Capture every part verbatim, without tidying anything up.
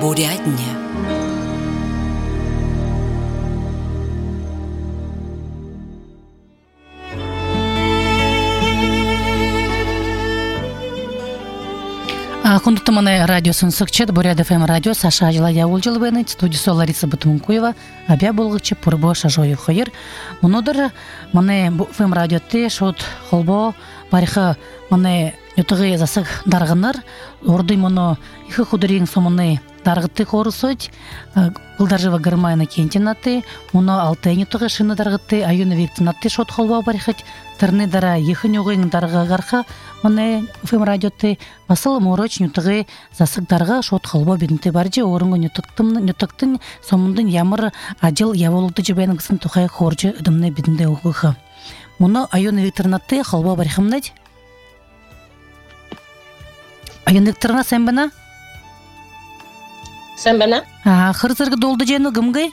Бурятия. Хундуты мана радиосын сыкчет, Бурят эф эм радио, Саша Ажила Явулжыл бенит, студиясы Лариса Бутмункуева, абя болгычы пурбо шажою хойыр. Мунудыр мана эф эм радио те шот холбо бариха мана ютыгы засык даргыныр, ордый моно ихы худырин соманы даргыты хорусуть, былдаржыва гырмайна кентинаты, моно алтын ютыгы шыны даргыты, аюны виктинаты шот холбо барихать, тырны дара ихы нюгын дарга гарха, мана эф эм радио те басыл мороч нютыгы засык дарга шот холбо бидинте баржы, орынғы нютыктын сомындын ямыр ажыл яволуды жібайны гысын тухай хоржы ыдымны бидинде угыхы. Моно аюны виктинаты холбо барихымнать? Аюны виктирна сен бана? Сен бана? Хырзыргы долды жені гымгай?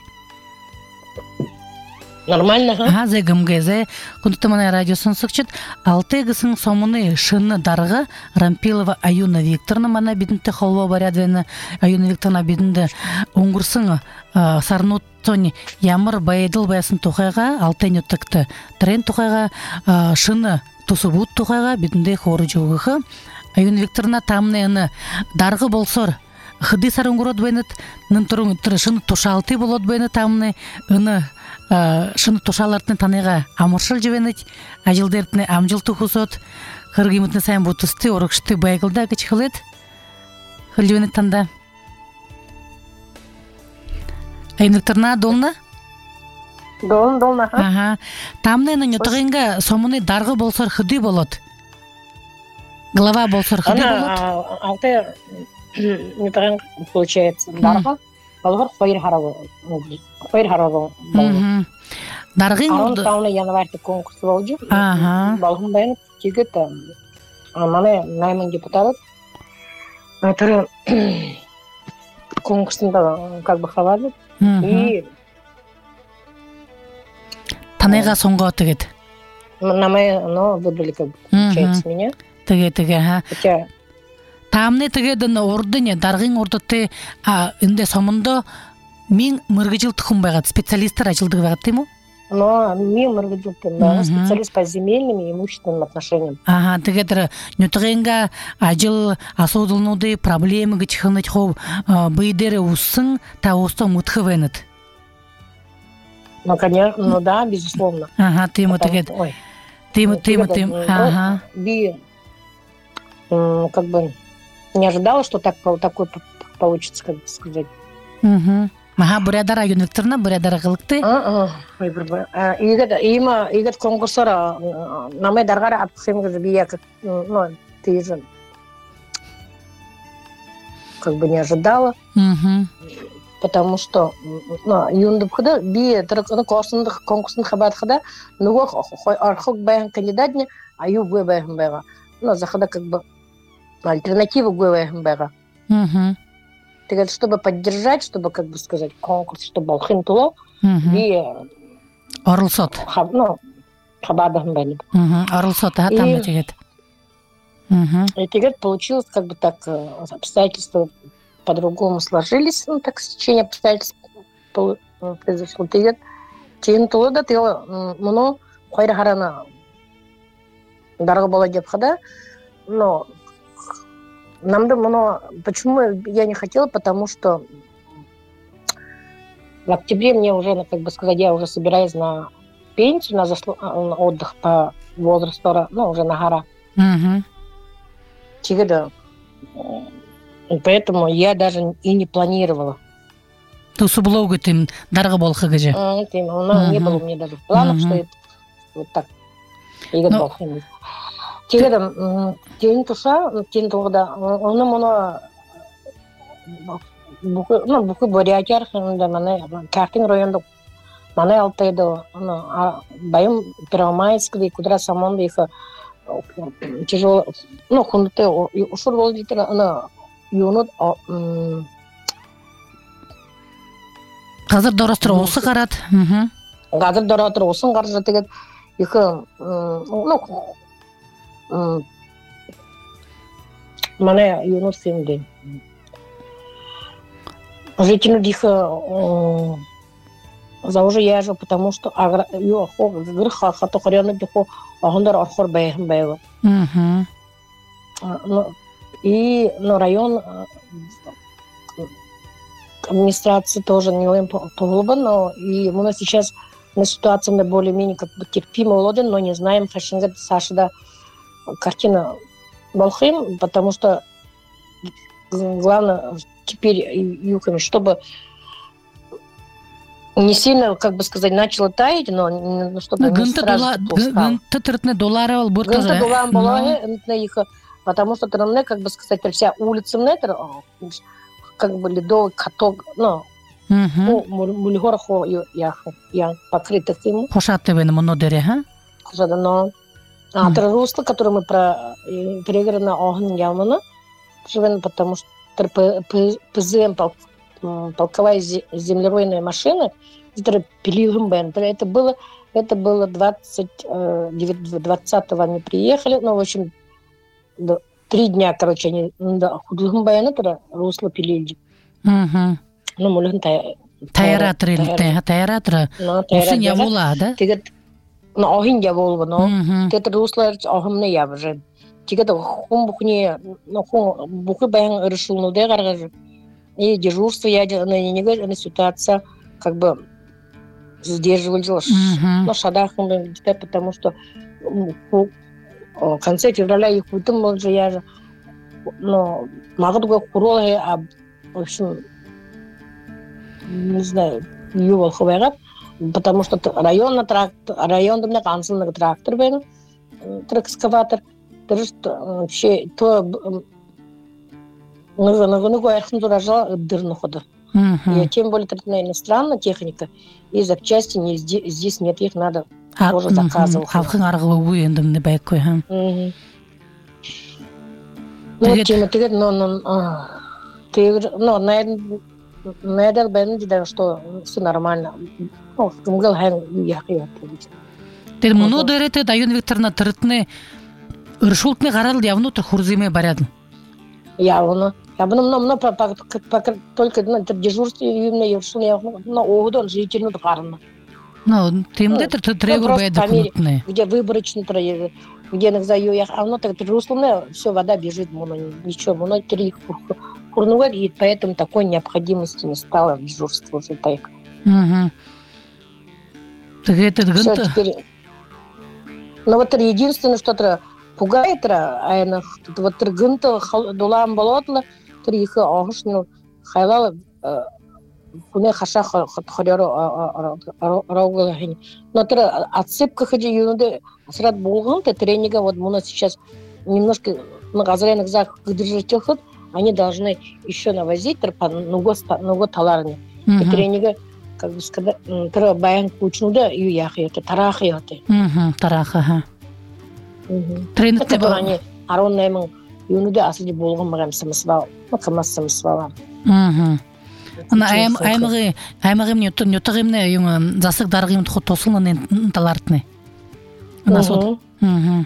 Нормально, ха? Ага, зе гымгай, зе Хундутымана радиосын сыкчет, алты гысын сомыны шыны дарга Рампилова Аюна Викторна мана бидинте холбо барядвені Аюна Викторна бидинде оңгырсын сарнуттони ямыр байедыл баясын тухайға алтын ютыкты трен тухайға шыны тусубут тухайға бидинде хоры жоғығы. Аюна Викторна тамныны даргы болсор хыды сарынгурот бенет нынтырын шыны тушалты болот бені тамны ыны шыны тушалартын таныга амыршыл жебенет ажылдертіне амжыл тухусот хыргимытны сайын бутысты орықшты байгылда кычхылет хыл жебенет танда. Аюна Викторна долна? Долна, долна, ха? Ага. Тамны нютыгынга сомыны даргы болсор хыды болот. Глава болсор хыды болот. Алты нютыгын получается дарга. Алгар хойр харавы. Хойр харавы. Даргын Арон тауны январьты конкурс болжу. Ага. Балғын байынып тегет маны наймын депутат. Айтыры конкурсында как бы хавады. И таныга соңго тегет. Намай, но выбрали как бы получается меня. Теге теге ха. Хотя Тамны тегеден ордыне даргын ордыты инде сомундо мин мыргыжыл тухумбайгат специалисттер ачылдыгы багат тему? Но ми мыргыжыл тухумбайгат специалист по земельным и имущественным отношениям. Ага, тегедер нютыгынга ажыл асудылнуды проблемы гычхыныч хов быйдере усын та осто мутхывенет. Ну, конечно, ну да, безусловно. Ага, тему тегед. Тему, тему, тему. Ага. Би как бы не ожидала, что так такой получится, как бы сказать. Угу. Ага, бурядар Аюна Викторна, бурядар кылыкты. А, ой, бурбай. Игет, има, игет конкурсора, намай даргара атсем гыз бия, ну, ты же как бы не ожидала. Угу. Потому что, ну, юндыпхыда бия, ну, конкурсындық конкурсындық хабатхыда, ну, архок баян кандидатне, аю гуэ баян байга. Ну, захада как бы альтернатива гуэ баян байга. Угу. Ты чтобы поддержать, чтобы, как бы сказать, конкурс, чтобы алхин туло, и Орлсот. Ну, хабадах байли. Орлсот, а там этикет. Этикет получилось, как бы так, обстоятельства по-другому сложились, ну, так, стечение обстоятельств произошло. Этикет, тиын туло да, ты муну хайра харана дарга бола деп хада, но нам да, но почему я не хотела, потому что в октябре мне уже, как бы сказать, я уже собираюсь на пенсию, на, заслу... на отдых по возрасту, ну, уже на гора. Угу. Тигда. И поэтому я даже и не планировала. То сублогу тем дорого был хагажи. А, тем, но не было у меня даже в планах, что это вот так. И Но... Тигда, тень туша, тень тогда, он моно ну, бүкіл Бурятия архивында мана Кахтин районда мана Алтайда, байым Первомайского и кудра самон их тяжело, ну, хунты ушур бол дейтер, ана юнут Қазір дорастыр осы қарат. Қазір дорастыр осын қаржы тегет их, ну, мана юнут сенде. Жителю диха за уже я же, потому что агра ю хо гырха хато хоряны дихо агондар архор бэйхм бэйва. Мгм. Ну, и ну, район администрации тоже не очень помогла, но и у нас сейчас на ситуация мы более-менее как бы терпимо лоден, но не знаем, хашингат Саша да картина Балхим, потому что главное теперь юками, чтобы не сильно, как бы сказать, начало таять, но ну, чтобы Ну, не сразу пускало. Гынты тыртны доллары ол бұр Гынты тоже. доллар было, их, потому что там, как бы сказать, вся улица метр, как бы ледовый каток, ну, ну, мульгорхо я я покрыта им. Хошатты вены мұны дере, ха? Хошатты, но а это русло, которое мы про переграны на огонь ямана, потому что ПЗМ полковая землеройная машина, которая пилила бен. Это было, это было двадцатого они приехали, ну, в общем, три дня, короче, они худым бен, это русло пилили. Угу. Ну, мулин тайратыр елітті, тайратыр. Усын явула, да? Ну, огонь явула, но это русло огонь явжы. Тигет хум бухне, ну, хум бухы бен решил, ну, да, гаражи. И дежурство я на не на ситуация как бы сдерживали, но шадах потому что в конце февраля их вытом уже я же, но могу только куролы, а в общем не знаю его хвера, потому что район на трактор, район на канцелный трактор был, тракскаватор, то есть вообще то Ну, ну, ну, гуайхын дуража дырны хода. И тем более это иностранная техника, и запчасти не, здесь, здесь нет, их надо тоже заказывать. Халқың арғылы өй ендім не бәйк қой, ха? Ну, тема, ты говоришь, ну, ты ну, на это бен, что все нормально. Ну, мгл хэн яхи. Ты мұны дәрете дайын Викторна тырытны ұршылтны қарал явны тұр хурзиме барядын. Явно. Я бы нам на только на дежурстве именно я ушел я на огдон жительно гарно. Ну, тем это требует бедокутны. Где выборочный проезд, где на заю я, а оно так русло, все вода бежит, моно ничего, моно три курнуло, и поэтому такой необходимости не стало в дежурстве уже так. Угу. Так это гынты. Ну вот единственное, что-то пугает, а это вот гынты дулам болотло. Трихи огошну хайлал хуне хаша ходяро рауглагини. Но тра отсыпка ходи юнде срад болгон, те тренинга вот мы сейчас немножко на газренных зак держите ход, они должны еще навозить по ногу ногу таларни. И тренинга как бы сказать, тра баян кучнуда и яхи это тарахи это. Угу, тараха, ха. Тренинг те они ароннаймын юнде асыды болгон магам самсвал. Макамассамсвала. Угу. Ана айм аймыгы аймыгым нютун нютагымны юң засык даргым тосылны талартны. Ана сот. Угу.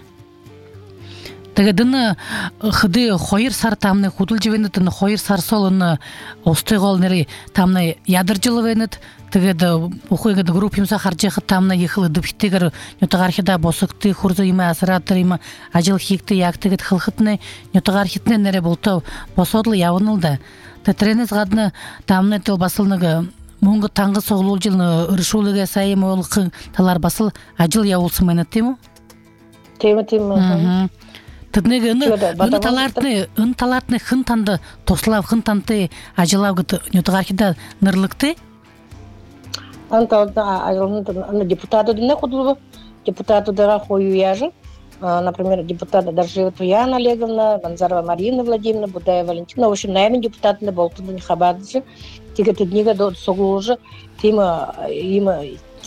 Тегедин хыды хойыр сар тамны худул живенетин хойыр сар солын остыгол нери тамны ядыржылывенет тегеде ухуйгы группимса харжыхы тамны ехылы дыптегер нютагархида босыкты хурзыйма асыратырыма ажыл хикты яктыгет хылхытны нютагархитне нере болто босодлы явынылды. Тетренес гадны тамны тыл басылныгы муңгы таңгы соғылул жылны ыршулыга сайым олқы талар басыл ажыл явулсы менеттему? Тема тема. Тыднеге ын талартны ын талартны хын танды тослав хын танты ажылав гыты нютагархида нырлыкты? Анта на депутаты не ходили, депутаты дара хою яжи, например, депутаты даже Туяна Олеговна, Ганзарова Марина Владимировна, Будая Валентина, в общем, наверное, депутаты не был, тут не хабадцы, тільки тут ніга до соглужа, тима има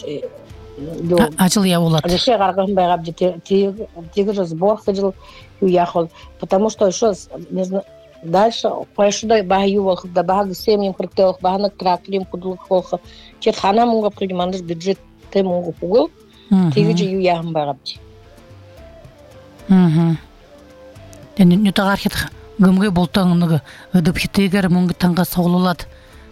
Ачыл я улат. Алише гаргам байгаб тиги же сбор ходил и уехал, потому что еще не знаю. Дальше поешуда багаю волх да баг семьям хртелх багнак тракторим кудул холха чет хана мунга принимандыш бюджет те мунгу пугыл тиги же юягам байгабди. Мм. Тен нютагархит гымгы болтаңныгы ыдып хитегер мунга танга соглулат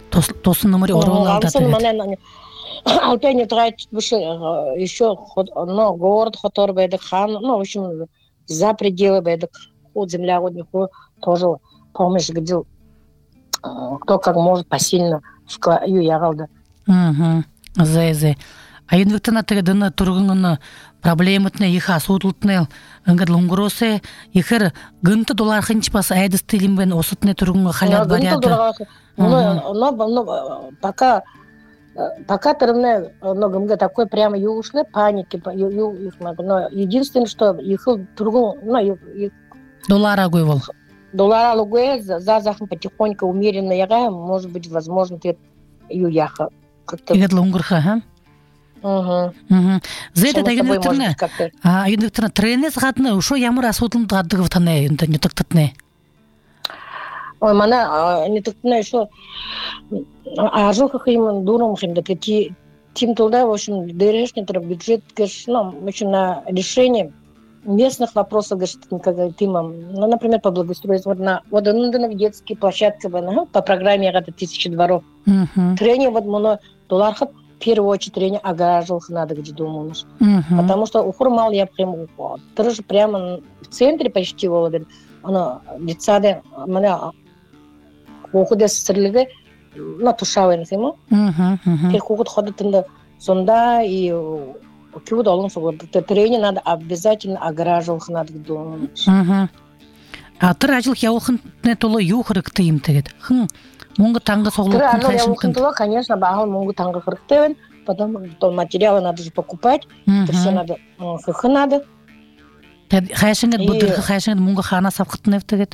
тосын номер орол алда. Алтай не тратит больше еще ну город хутор бедик хан, ну в общем за пределы бедик ход земля вот них тоже помощь где кто как может посильно вклаю ягалда. Угу. Зе-зе. А инвектана тегдана тургунгна проблематны их асудылтны ыңгадлунгросе ихер гынты доллар хинчпас айдыс тилимбен осутны тургунга халят баряда. Ну, но пока пока трудно, но гымга такой прямо юшны паники, но единственное, что их другу, ну доллара гуйвол. Доллара лугуэ за захм потихоньку умеренно ягаем, может быть, возможно, ты юяха как-то. Игадлунгрха, ха? Угу. Угу. Зайда да юниттерне. А юниттерне тренес гадны, ушо ямар асудын дадыгы тане юнта не тактатне. Ой, мана не тактатне что а жохах им дуром хим да ти тим туда, в общем, дырешний бюджет, ну, в общем, на решение местных вопросов, как тимам, ну, например, по благоустройству, вот на вот в детские площадки по программе «Рада тысячи дворов». Тренинг вот моно доллархат в первую очередь тренинг ограживал надо где думаешь, потому что у хурмал я прямо тоже прямо в центре почти Володин, оно детсады, меня уходя с стрельбы, на тушавы ему, переход ходит туда сонда и кюд олон согод тренинг надо обязательно ограживал надо думаешь. А ты рajil яухан не толо юхрык тыйым тегет. Хм, мунга танга соглук хайшын тын. Конечно, багал мунга танга хрыктевен, потом то материалы надо же покупать, это все надо, хы надо. Хайшын гет будырхы хайшын мунга хана сапхытнев тегет.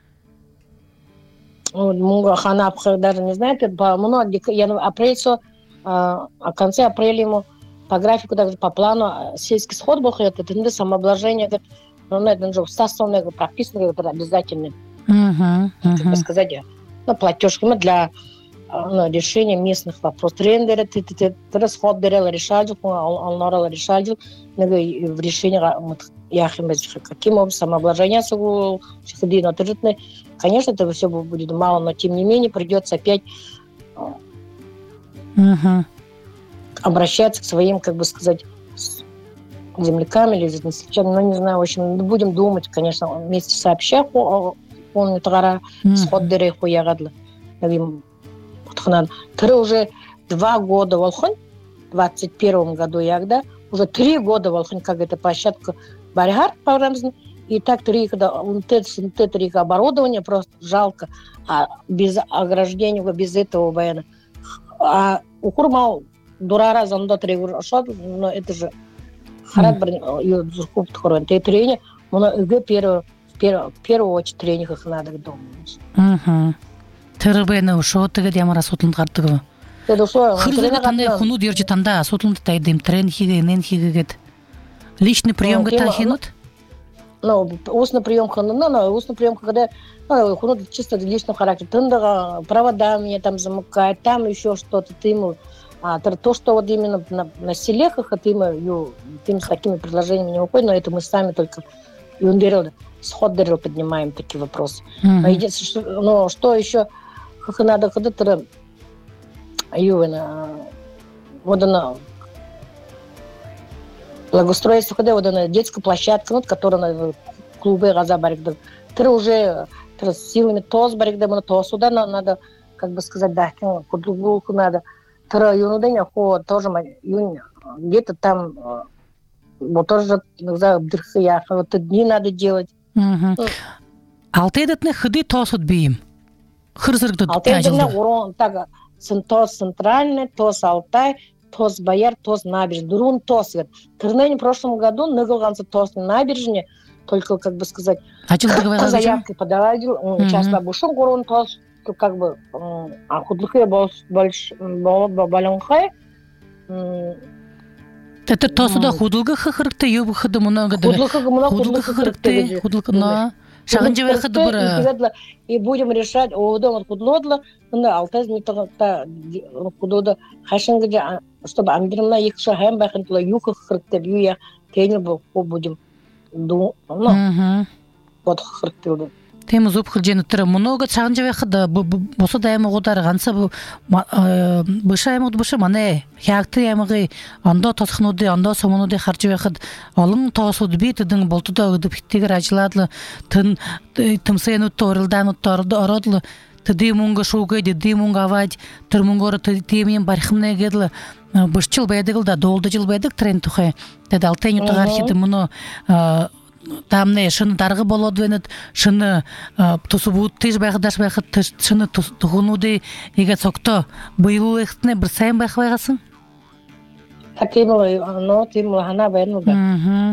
Мунга хана апхы даже не знает, много апрель со, а в конце апреля ему по графику, даже по плану сельский сход был, это самообложение, ну, это же составное прописано, это обязательно. Uh-huh, uh-huh. Как сказать, ну, платежками для ну, решения местных вопросов. Трендеры, ты ты ты расход дерел решал, он норал решал, в решении каким образом самообложение согу, шходи на тыржитны. Конечно, это все будет мало, но тем не менее придется опять uh-huh. обращаться к своим, как бы сказать, земляками или ну не знаю, в общем, будем думать, конечно, вместе сообща он тара сход дерей хуягадла. Ты уже два года волхон, в двадцать первом году ягда, уже три года волхон, как эта площадка Барихар программный, и так три когда он три оборудования просто жалко, а без ограждения, без этого военно. А у Курмал дурара зондо три но это же харат бір юзуркуп тхорон те тренинг, мона үге первую первую первую очередь тренингах надо думать. Мм. Тербене ушо теге ямара сутлын картыгы. Это что? Хырзыга тандай хуну дерчи танда сутлын тайдым трен хиге нен хигегет. Личный прием гата хинут? Ну, устный прием хану, ну, ну, устный прием, когда ну, хуну чисто личного характера, тында проводами там замыкает, там еще что-то ты ему. А то, что вот именно на, на селехах, это мы с такими предложениями не уходим, но это мы сами только сход дерел поднимаем такие вопросы. Mm-hmm. А единственное, что, ну, что еще, как надо ходить, вот она благоустройство, когда вот она детская площадка, вот, которая на клубе газа барик, ты уже силами тоз барик, да, то сюда надо, как бы сказать, да, кудлугулку надо. Юнудень, тоже где-то там вот тоже дырхая, вот дни надо делать. Алтайдатны хыды тосут бейм. Хырзыргды Алтайдатны урон так тос центральный, тос Алтай, тос Бояр, тос набережный. Дурун тос. Тырнень в прошлом году нагылганцы тос на набережной, только как бы сказать, заявки подавали, сейчас бабушон урон тос. Как бы а худлыхы больше балонхай. Это то сюда худлыгы хырыкты, юбы хыды много да. Худлыгы хырыкты, худлыгы на. Шагын жевер хыды бара. И будем решать, о дома худлодла, на Алтай не то та худода хашин где, чтобы андерна их шагаем бахын тла юха хырыкты, юя тени был будем ду, ну вот хырыкты. Тем зуб хылжен тыры много чагын жабы хыда босо дайма годар ганса бу быша эмод быша мане хякты эмги анда тосхнуды анда сомонуды харжы хыд алың тосуд битдин болтуда ыдып иттигер ажладлы тын тымсыны торылдан торды ородлы тыды мунга шугайды ды мунга авать тыр мунгор тыймен бархымне гедлы бышчыл байдыгыл да долды жыл байдык трен тухай дедал теню тугархиды муну тамне шыны даргы болоду венет шыны тусубут тыж байгдаш байхы шыны тугунуды иге сокто быйлу эхтне бир сайын байхбайгасың Атимыл, но тимыл хана байнуда.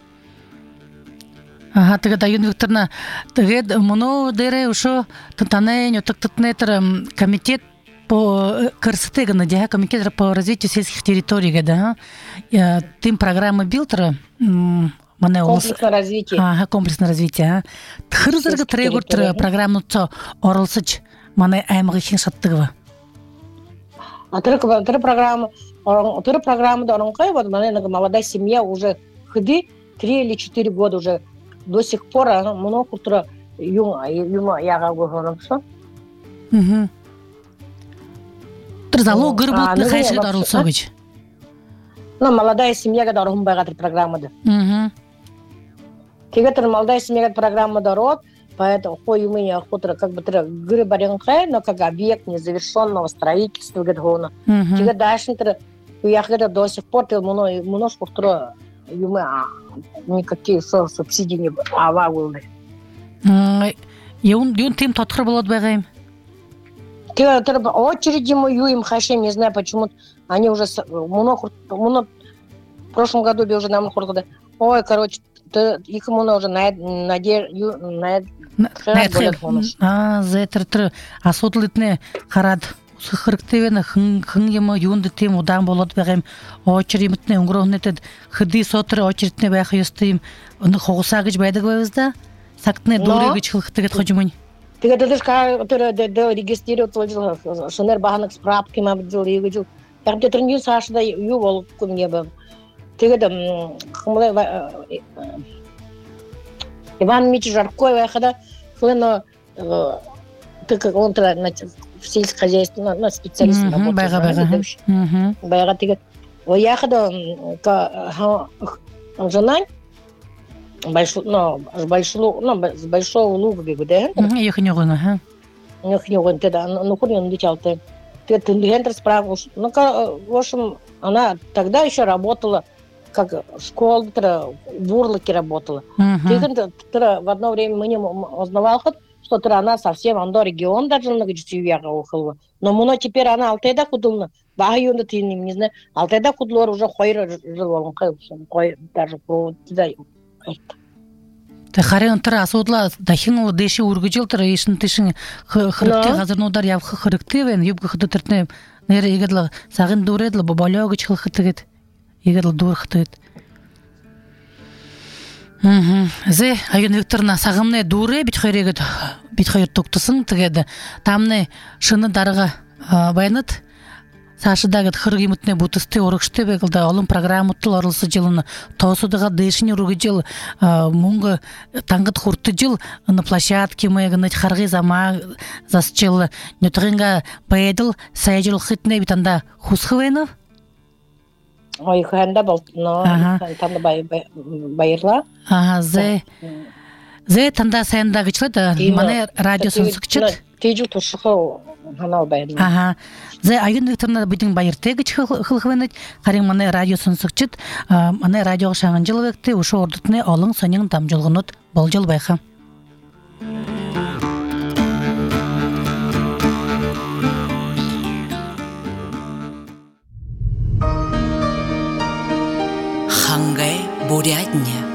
Ага, теге да Юн Викторовна, теге муну дере ушо тантане нётыктытнетер комитет по красоте на комитет по развитию сельских территорий, да. Тим программа билтера мане комплексное развитие. Ага, комплексное развитие. Хырзыргы трегуртер программу то орылсыч мане аймагы хин шаттыгы. А тэр тэр программа, тэр программа да оранкай вот мане молодая семья уже ходы три или четыре года уже до сих пор она много утро юма юма яга говорим что. Угу. Тэр залуу гэр бүлд хайшид оролцоо гэж. Ну молодая семья гэдэг орхон байгаа тэр программада. Угу. Тэгээд тэр молодая семья гэдэг программада ороод поэтому хой мы охотра как бы тэр гэр баринхай, но как объект незавершенного строительства гэдэг хоно. Тэгээд дальше тэр яхада до сих пор тэр моно моно шпортро юма никакие субсидии не авагулды. Юн юн тим татхыр болот байгайм. Тэр очереди мою им хашем, не знаю почему они уже много много в прошлом году би уже нам хорда. Ой, короче, их много уже на наде на а зетер асудлытне харад сыхырктевен хын хын ема юнды тем удан болот байгайм. Очередне унгрохнетед хыды сотыр очередне байх ёстым. Уны хогуса гэж байдаг байбызда. Сактне дуре гэж хылхтыгет хожумун. Тэгээд тэр ка тэр регистрировал шонер баханак справки мабдил югжил. Яг тэр нью сашда юу болгохгүй мне ба. Тэгээд хмлай Иван Мич Жаркой байхада хлено так он на сельскохозяйственный на специалист работает. Байга байга. Мм. Байга тэгээд яхада ка жена большой, ну, большой, ну, с большого луга бегу, да? Я хнёгона, ха. Ну, хнёгон, тогда, ну, хуй он летел, ты, ты, ты, Лендер справил, ну, в общем, она тогда еще работала, как школа, в Урлыке работала. Ты, ты, в одно время мы не узнавал, что ты, она совсем, анда регион даже на Гачевьяга ухала. Но мы теперь она Алтайда худулна, багаюнда ты не знаю, Алтайда худлор уже хойра жил, он хой, даже про тебя. Тэ харин тэр асуудла дахин дэши үргэж тэр ишин тишин хөрөгтэй газар нуудар явах хөрөгтэй байна. Юг хөдө тэртнэ нэр игэдл сагын дүүрэдл болоо гэж хэлхэтэгэд игэдл дүүрхтэгэд. Мм. Зэ Аюн Викторовна сагымны дүүрэ бит хоёрыгэд бит хоёр туктусын тэгээд тамны шыны дарга байнат Сашыдагы хырги мутне бутысты орукшты бегылда олым программутыл орылсы жылын тоосудыга дэшини руги жыл мунга тангыт хурты жыл на площадке мэгныть харги зама засчыл нютырынга бэдыл сайжыл хитне битанда хусхвенов. Ой, ханда бол, но танда байырла. Ага, зе. Зе танда сайындагы чылы мане радиосын сыкчыт. Тежил тушхо канал байырла. Ага. Зе Аюн Викторовна бидин байырты гэж хылхвенет харин мане радиосын сыкчыт мане радио шагын жыл векте ушу ордутне олың саның дамжылгынут болжыл байха. Хангай Бурятня.